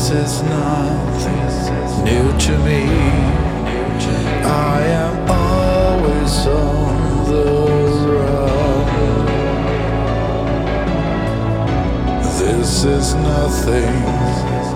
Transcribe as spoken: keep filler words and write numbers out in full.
is nothing new to me. I am always on the run. This is nothing